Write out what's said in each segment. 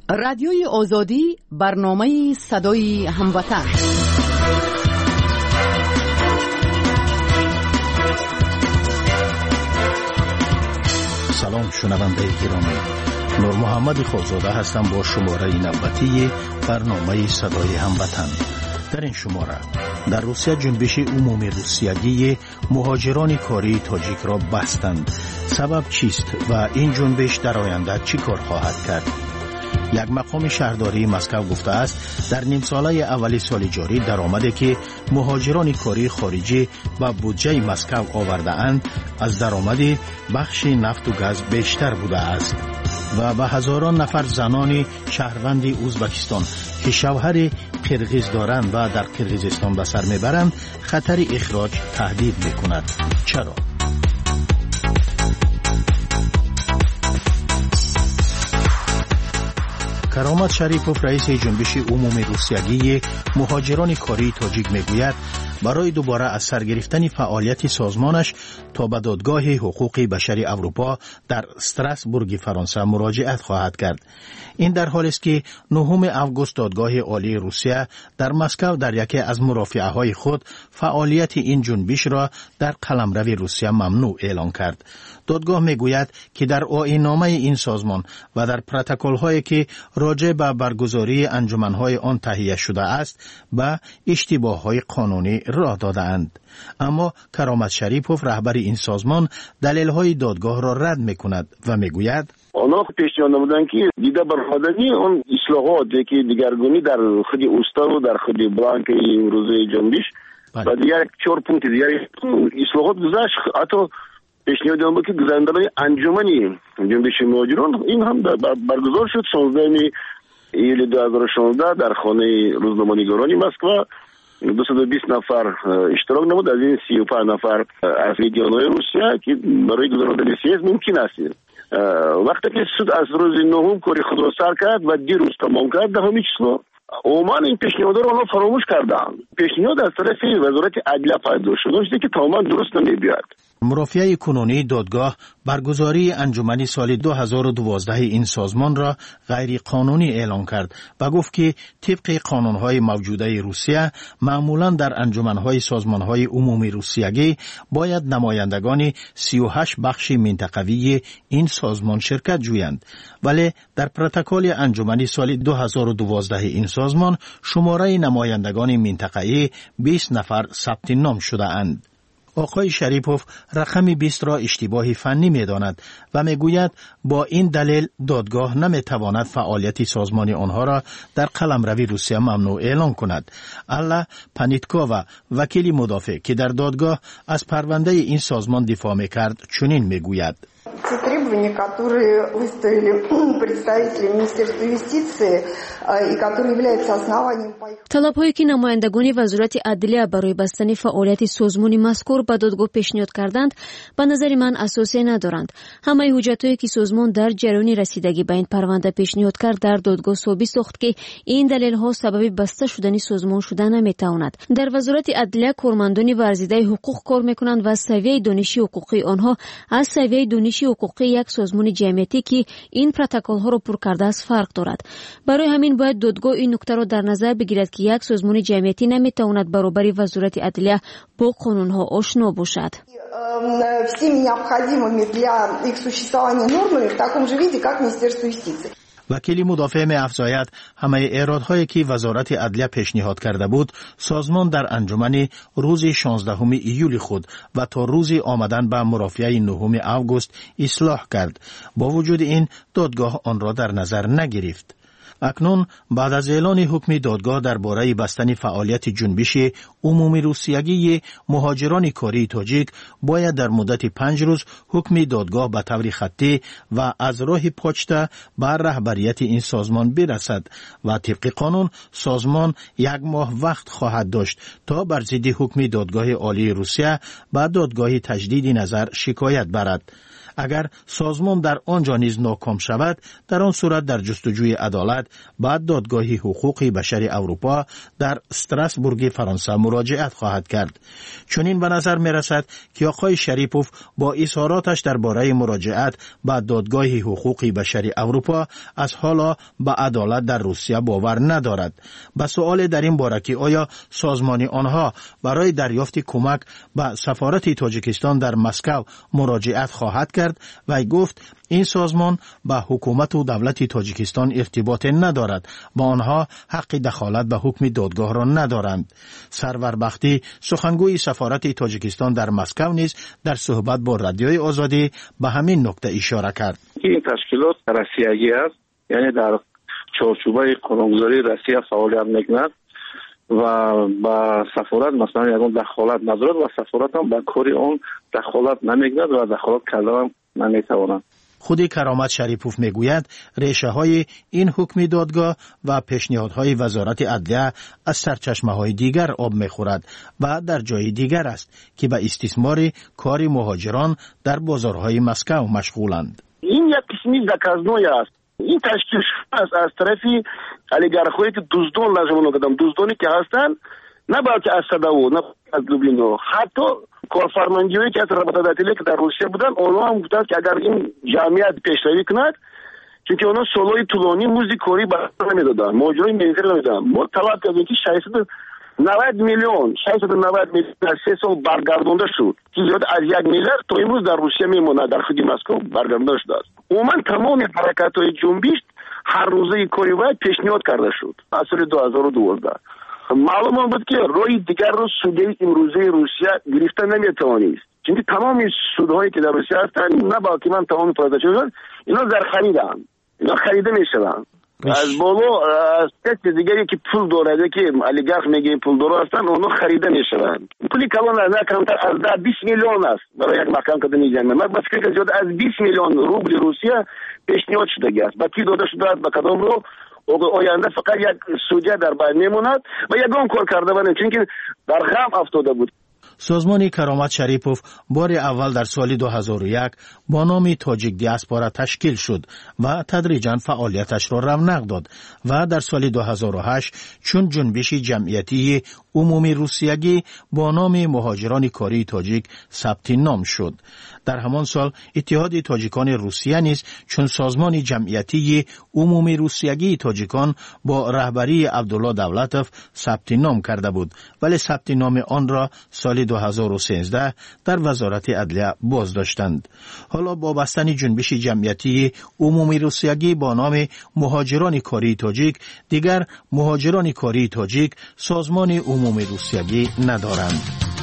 رادیوی آزادی، برنامه صدای هموطن. سلام شنونده گرامی، نور محمد خورزاده هستم با شماره نوبتی برنامه صدای هموطن. در این شماره در روسیه جنبش عمومی روسیایی مهاجران کاری تاجیک را بستند. سبب چیست و این جنبش در آینده چی کار خواهد کرد؟ یک مقام شهرداری مسکو گفته است در نیم ساله اولی سال جاری درآمدی که مهاجران کاری خارجی و بودجه مسکو آورده اند از درآمد بخش نفت و گاز بیشتر بوده است و به هزاران نفر زنان شهروند ازبکستان که شوهر قرغیز دارند و در قرغیزستان به سر میبرند خطر اخراج تهدید میکند. چرا؟ کرامت شریپوف رئیس جنبش عمومی روسیایی مهاجران کاری تاجیک میگوید برای دوباره از سر گرفتن فعالیت سازمانش تا به دادگاه حقوق بشری اروپا در استراسبورگ فرانسه مراجعت خواهد کرد. این در حالی است که 9 آگوست دادگاه عالی روسیه در مسکو در یکی از مرافعه‌های خود فعالیت این جنبش را در قلمرو روسیه ممنوع اعلام کرد. دادگاه میگوید که در آیین‌نامه این سازمان و در پروتکل‌هایی که راجع به برگزاری انجمن‌های آن تهیه شده است به اشتباه‌های قانونی راه داده‌اند. اما کرامت شریپوف رهبر این سازمان دلیل‌های دادگاه را رد می‌کند و میگوید آنها پیشنهاد نمودن که دیده برخوردنی اون اصلاحاتی که دیگرگونی در خود اوستا و در خود بلانک امروزه جنبش و دیگر 4 پونت دیگر اصلاحات گذاشت. حتی پیشنهاد نمود که گذراندن انجمنی جنبش مهاجران این هم برگزار شد 16 ایل 2016 در خانه روزنامه‌نگاران مسکو. 220 نفر اشتراک نمود، از این 35 نفر از میدیان‌های روسیه که برای گذراندن سیاست ممکن است. وقتی که سود از روز 9 کاری خود را سر کرد و دیروز تمام کرد 10 چسلو عموما این پیشنهاد را فراموش کردند. پیشنهاد از طرف وزارت عدلیه پایدار شده که تماما درست نمی‌بیاد. مرافعه کنونی دادگاه برگزاری انجمن سال 2012 این سازمان را غیر قانونی اعلام کرد و گفت که طبق قانون‌های موجوده روسیه معمولاً در انجمن‌های سازمان‌های عمومی روسیایی باید نمایندگان 38 بخش منطقوی این سازمان شرکت جویند، ولی در پروتکل انجمن سال 2012 این سازمان شماره نمایندگان منطقه‌ای 20 نفر ثبت نام شده اند. آقای شریپوف رقم 20 را اشتباهی فنی می داند و می گوید با این دلیل دادگاه نمی تواند فعالیت سازمانی آنها را در قلمرو روسیه ممنوع اعلام کند. الا پانیتکووا وکیل مدافع که در دادگاه از پرونده این سازمان دفاع می کرد چنین می گوید: Те требования, которые выставили представители Министерства юстиции и которые являются основанием по их... طلب‌هایی که نمایندگان وزارت عدلیه برای بستن فعالیت سازمان مذکور به دادگاه پیشنهاد کردند به نظر من اساسی ندارند. همه حجت‌هایی که سازمان در جریان رسیدگی به این پرونده پیشنهاد کرد در دادگاه ثابت ساخت که این دلیل‌ها سبب بسته شدن سازمان شده نمی‌تواند. در وزارت عدلیه کارمندان ورزیده حقوق کار می‌کنند و سویه دانشی حقوقی آنها از سویه دانشی حقوقی یک سازمان جمعیتی که این پروتکل ها را پر کرده است فرق دارد. برای همین باید دادگاه این نکته را در نظر بگیرد که یک سازمان جمعیتی نمیتواند برابر وزارت عدلیه با قانون ها آشنا باشد. всеми необходимыми для их существования нормами в таком же виде, как Министерство юстиции. وکیل مدافع می افزاید همه ایرادهایی که وزارت عدلیه پیشنهاد کرده بود سازمان در انجمن روز 16 ایول خود و تا روز آمدن به مرافعه 9 آگوست اصلاح کرد. با وجود این دادگاه آن را در نظر نگرفت. اکنون بعد از اعلان حکم دادگاه درباره بستن فعالیت جنبش عمومی روسیایی مهاجران کاری تاجیک باید در مدت 5 روز حکم دادگاه به طور خطی و از راه پاچتا بر رهبریت این سازمان برسد و طبق قانون سازمان 1 ماه وقت خواهد داشت تا بر ضد حکم دادگاه عالی روسیه به دادگاه تجدید نظر شکایت برد. اگر سازمان در آنجا نیز ناکام شود، در آن صورت در جستجوی عدالت بعد دادگاه حقوق بشر اروپا در استراسبورگ فرانسه مراجعت خواهد کرد. چنین به نظر می رسد که آقای شریپوف با اظهاراتش درباره مراجعت به دادگاه حقوق بشر اروپا از حالا به عدالت در روسیه باور ندارد. به سؤال در این باره که آیا سازمان آنها برای دریافت کمک به سفارت تاجیکستان در مسکو مراجعت خواهد کرد، و گفت این سازمان به حکومت و دولت تاجیکستان ارتباط ندارد، با آنها حق دخالت به حکم دادگاه را ندارند. سرور بختی سخنگوی سفارت تاجیکستان در مسکو نیز در صحبت با رادیوی آزادی به همین نکته اشاره کرد. این تشکیلات روسیایی است، یعنی در چارچوبه قانونگذاری روسیه فعالیت میکند و با سفارت مثلا یگان دخالت ندارد و سفارت هم با کاری اون دخالت نمیکند و دخالت کردن نمیتواند. خود کرامت شریپوف میگوید ریشه های این حکم دادگاه و پیشنهادهای وزارت عدلیه از سرچشمه های دیگر آب میخورد و در جای دیگر است که به استثمار کار مهاجران در بازارهای مسکو مشغولند. این یک قسمی زکازنوی است. این تشکیل است از طرفی اولیگارخایی که دزدان لازم کردن، دوزدانی که هستند، نه بلکه از صداو، نه از لوبلینو، حتی کارفرمایندگی که از رابطه‌داری که در روسیه بودن، اونها هم گفتند که اگر این جمعیت پیشروی کند، چون که اونها سالهای طولانی موزیکوری برای نمیدادن، ماجرای منطقی نمیدادن. ما طلب کردیم که 690 میلیون از 3 سال برگردانده شد که زیاد از 1 میلیارد تا امروز در روسیه میمونه، در خود مسکو برگردانده شده است. عموما تمام حرکت‌های جنبش هر روزه کاری باید پیشنهاد کرده شد از سال 2012. معلوم بود که روی دیگر رو سودی امروزه روسیه گرفته نمیتوانید، چون تمام سودهایی که در روسیه هستن نه باقی من تمام پرداخت شدن، اینا در خریدن، اینا خریده میشدن از بالا از کسی دیگری که پول داره که اولیگارخ میگه پول داره هستن، اونا خریده میشدن. پولی کلان نه کمتر از 20 میلیون است برای یک مکان که میگن. من بس که زیاد از 20 میلیون روبل روسیه پیشنهاد شده است. با کی داده شده است، با کدام رو آینده فقط یک سودیا در بین میموند و یگان کار کرده بودن، چون که در غم افتاده بود. سازمان کرامت شریپوف بار اول در سال 2001 با نام تاجیک دیاسپورا تشکیل شد و تدریجاً فعالیتش را رونق داد و در سال 2008 چون جنبش جمعیتی عمومی روسیگی با نام مهاجران کاری تاجیک ثبت نام شد. در همان سال اتحاد تاجیکان روسیه نیز چون سازمان جمعیتی عمومی روسیگی تاجیکان با رهبری عبدالله دولتوف ثبت نام کرده بود، ولی ثبت نام آن را سال 2013 در وزارت عدلیه بازداشتند. حالا با بستن جنبش جمعیتی عمومی روسیگی با نام مهاجران کاری تاجیک، دیگر مهاجران کاری تاجیک سازمان عمومی روسیگی ندارند.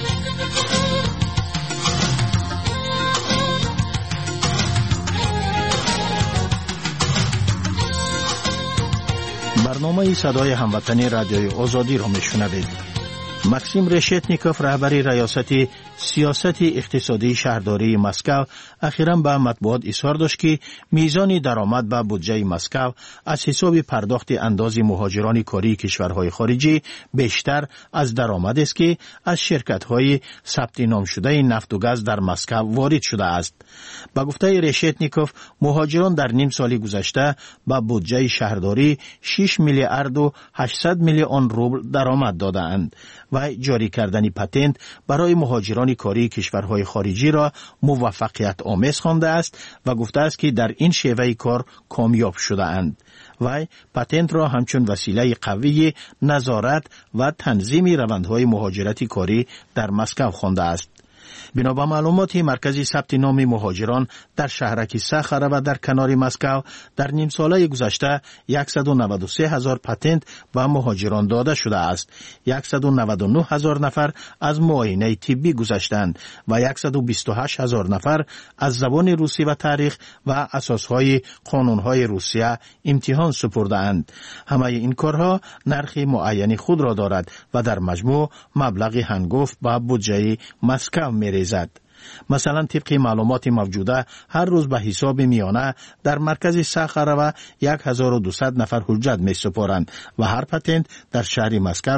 برنامه صدای هموطنی رادیوی آزادی را میشنوید. ماکسیم رشتنیکوف رهبری ریاست سیاست اقتصادی شهرداری مسکو اخیراً به مطبوعات اظهار داشت که میزان درآمد به بودجه مسکو از حساب پرداخت انداز مهاجران کاری کشورهای خارجی بیشتر از درآمد است که از شرکت‌های ثبت نام شده نفت و گاز در مسکو وارد شده است. با گفته رشتنیکوف مهاجران در نیم سال گذشته به بودجه شهرداری 6 میلیارد و 800 میلیون روبل درآمد داده‌اند و جاری کردن پتنت برای مهاجران کاری کشورهای خارجی را موفقیت آمیز خوانده است و گفته است که در این شیوه کار کامیاب شده اند. و پتنت را همچون وسیله قوی نظارت و تنظیم روندهای مهاجرتی کاری در مسکو خوانده است. بنا به معلومات مرکز ثبت نام مهاجران در شهرک ساخره و در کنار مسکو در نیم ساله گذشته 193,000 پتنت به مهاجران داده شده است. 199,000 نفر از معاینه طبی گذشتند و 128,000 نفر از زبان روسی و تاریخ و اساسهای قانونهای روسیه امتحان سپرده اند. همه این کارها نرخ معین خود را دارد و در مجموع مبلغ هنگفت به بودجه مسکو می‌ریزد. مثلا طبق معلومات موجوده هر روز به حساب میانه در مرکز ساخروه 1200 نفر حجت می‌سپارند و هر پتنت در شهر مسکو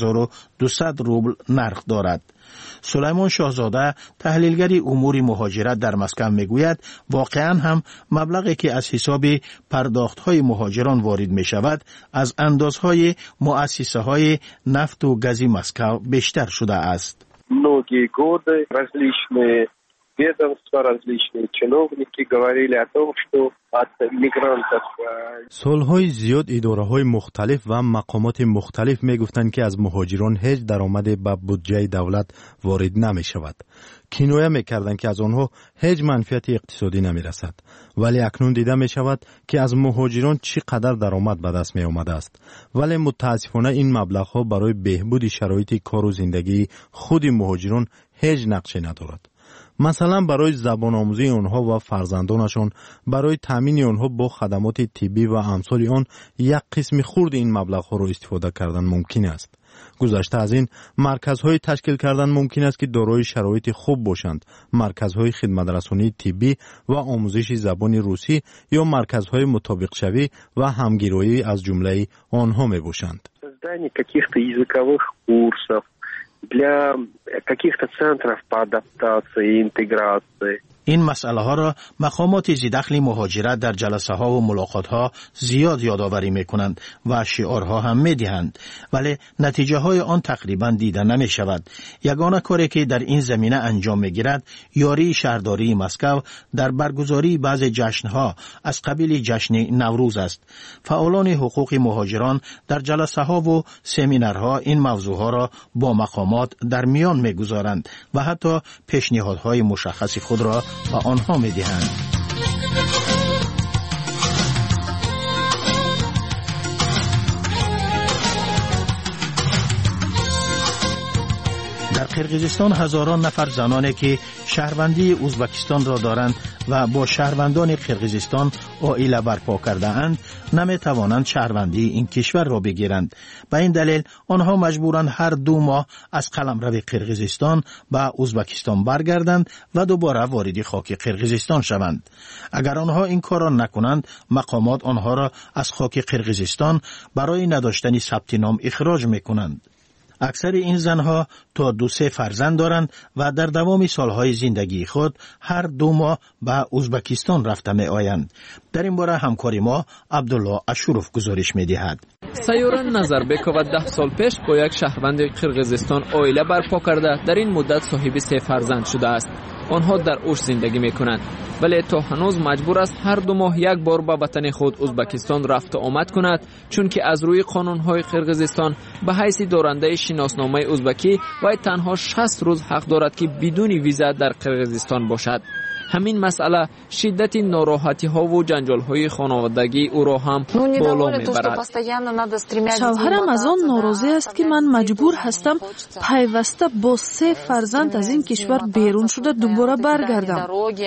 4200 روبل نرخ دارد. سلیمان شاهزاده تحلیلگر امور مهاجرت در مسکو میگوید واقعا هم مبلغی که از حساب پرداخت‌های مهاجران وارد می‌شود از اندازهای مؤسسه‌های نفت و گاز مسکو بیشتر شده است. Многие годы различные ведомства, различные чиновники говорили о том, что от мигрантов سالهای زیاد اداره‌های مختلف و مقامات مختلف میگفتند که از مهاجران هیچ درآمدی به بودجه دولت وارد نمی‌شود. کنایه می‌کردند که از آنها هیچ منفعت اقتصادی نمی‌رسد. ولی اکنون دیده می‌شود که از مهاجران چقدر درآمد به دست می‌آمده است. ولی متأسفانه این مبلغ‌ها برای بهبود شرایط کار و زندگی خود مهاجران هیچ نقشی ندارد. مثلا برای زبان آموزی آنها و فرزندانشان، برای تامین آنها با خدمات طبی و امثال آن یک قسم خرد این مبلغ‌ها را استفاده کردن ممکن است. گذشته از این مرکزهای تشکیل کردن ممکن است که دارای شرایط خوب باشند، مرکزهای خدمت رسانی طبی و آموزش زبان روسی یا مرکزهای مطابق شوی و همگرایی از جمله آنها می باشند. создание каких-то языковых курсов для каких-то центров по адаптации и интеграции. این مسئله ها را مقامات ذی‌دخل مهاجرت در جلسه ها و ملاقات ها زیاد یادآوری می کنند و شعارها هم می دهند، ولی نتیجه های آن تقریبا دیده نمی شود. یگانه کاری که در این زمینه انجام می گیرد یاری شهرداری مسکو در برگزاری بعض جشن ها از قبیل جشن نوروز است. فعالان حقوق مهاجران در جلسه ها و سمینارها این موضوع ها را با مقامات در میان می گذارند و حتی پیشنهادهای مشخص خود را و آنها می دهند. در قرقیزستان هزاران نفر زنانی که شهروندی ازبکستان را دارند و با شهروندان قرقیزستان عائله برپا کرده اند نمی توانند شهروندی این کشور را بگیرند. به این دلیل آنها مجبورند هر 2 ماه از قلمرو قرقیزستان به ازبکستان برگردند و دوباره وارد خاک قرقیزستان شوند. اگر آنها این کار را نکنند مقامات آنها را از خاک قرقیزستان برای نداشتن ثبت نام اخراج میکنند. اکثر این زنها تا 2-3 فرزند دارند و در دوام سالهای زندگی خود هر 2 ماه به ازبکستان رفته می آیند. در این باره همکاری ما عبدالله اشروف گزارش می دهد. سیاره نظربکова 10 سال پیش با یک شهروند قرقیزستان عائله برپا کرده در این مدت صاحب 3 فرزند شده است. آنها در اوش زندگی می کنند ولی تا هنوز مجبور است هر 2 ماه یک بار به وطن خود ازبکستان رفت و آمد کند، چون که از روی قانونهای قرقیزستان به حیث دارنده شناسنامه ازبکی و تنها 60 روز حق دارد که بدون ویزا در قرقیزستان باشد. همین مسئله شدت ناراحتی ها و جنجال های خانوادگی او را هم بالا میبرد. شوهرم از آن ناراضی است که من مجبور هستم پیوسته با 3 فرزند از این کشور بیرون شده دوباره برگردم.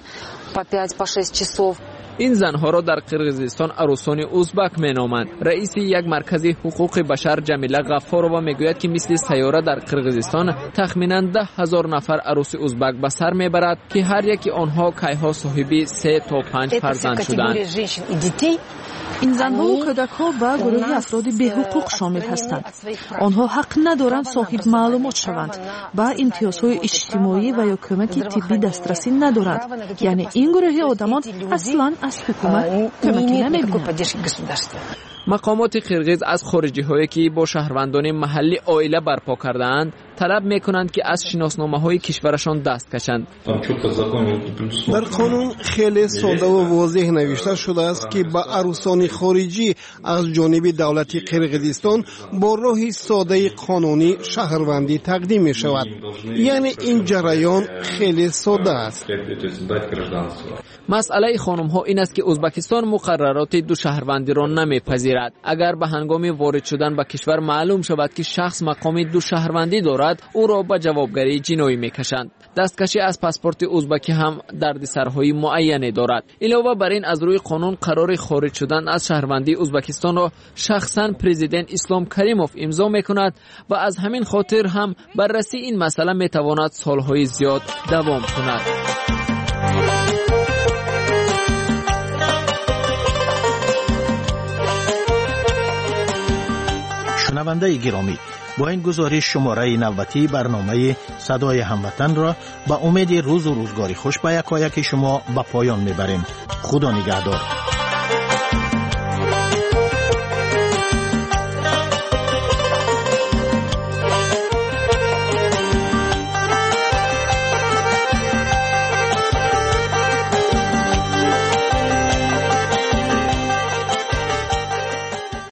این زنها را در قرقیزستان عروسان ازبک مینامند. رئیس یک مرکز حقوق بشر جمیله غفارова میگوید که مثل سیاره در قرقیزستان تخمینا 10,000 نفر عروس ازبک به سر میبرد که هر یکی آنها کیها صاحب 3 تا 5 فرزند شدند. این زنها و کودک‌ها به گروه افراد بی‌حقوق شامل هستند. آنها حق ندارند صاحب معلومات شوند. به امتیازهای اجتماعی و یا کمک طبی دسترسی ندارند. یعنی این گروه آدمان اصلاً از حکومت کمکی نمی‌بینند. مقامات قرقیز از خارجی هایی که با شهروندان محلی عائله برپا کردند طلب میکنند که از شناسنامه های کشورشان دست کشند. در قانون خیلی ساده و واضح نوشته شده است که به عروسان خارجی از جانب دولت قرقیزستان با راه ساده قانونی شهروندی تقدیم می شود. یعنی این جریان خیلی ساده است. مسئله خانم ها این است که ازبکستان مقررات 2 شهروندی را نمیپذیرد. اگر به هنگام وارد شدن به کشور معلوم شود که شخص مقام 2 شهروندی دارد او را به جوابگری جنایی میکشند. دستکشی از پاسپورت ازبکی هم دردسرهای معینی دارد. علاوه بر این از روی قانون قرار خارج شدن از شهروندی ازبکستان را شخصا پرزیدنت اسلام کریموف امضا میکند و از همین خاطر هم بررسی این مسئله میتواند سالهای زیاد دوام کند. شنونده گرامی، با این گزارش شماره نوبتی برنامه صدای هموطن را با امید روز و روزگاری خوش به یکایک شما به پایان میبریم. خدا نگهدار.